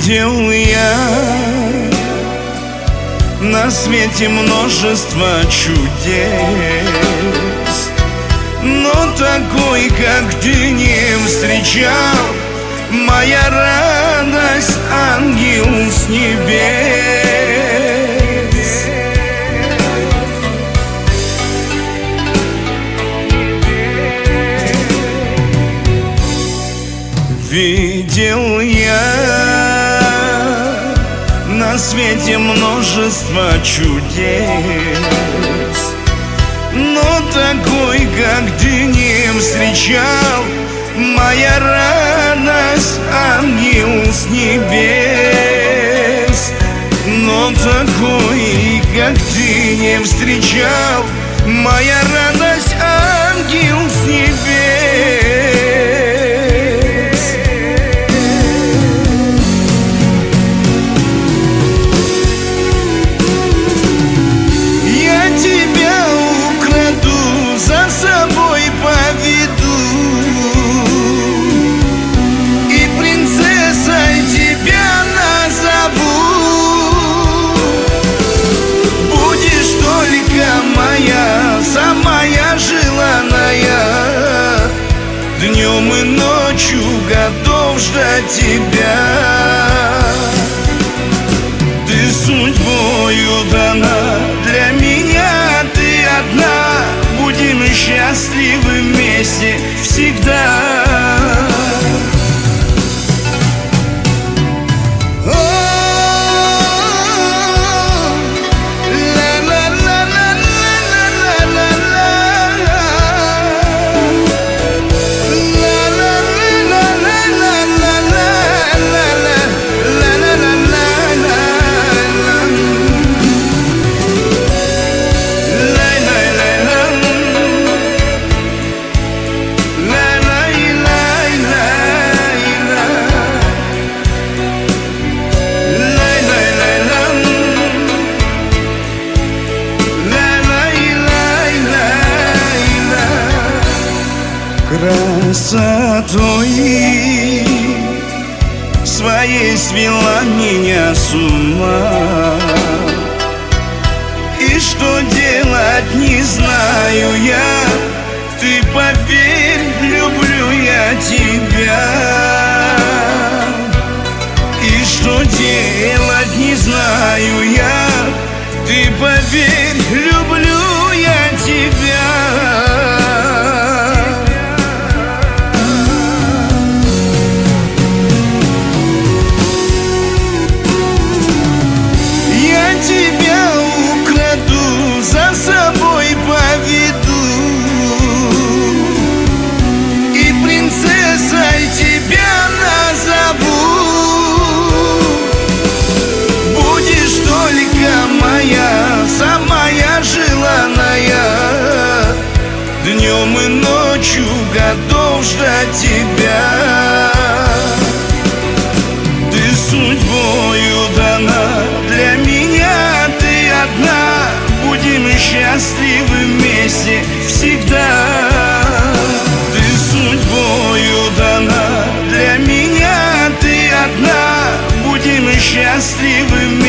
Видел я на свете множество чудес, но такой, как ты, не встречал. Моя радость, ангел с небес. Видел я на свете множество чудес, но такой, как ты, не встречал. Моя радость, ангел с небес. Но такой, как ты, не встречал. Моя радость, ангел с небес. Днем и ночью готов ждать тебя. Ты судьбою дана для меня, ты одна. Будем счастливы вместе всегда. Красотой своей свела меня с ума, и что делать не знаю я. Ты поверь, люблю я тебя. И что делать не знаю я. Ты поверь, люблю я тебя. Днем и ночью готов ждать тебя. Ты судьбою дана для меня, ты одна. Будем счастливы вместе всегда. Ты судьбою дана для меня, ты одна. Будем счастливы вместе.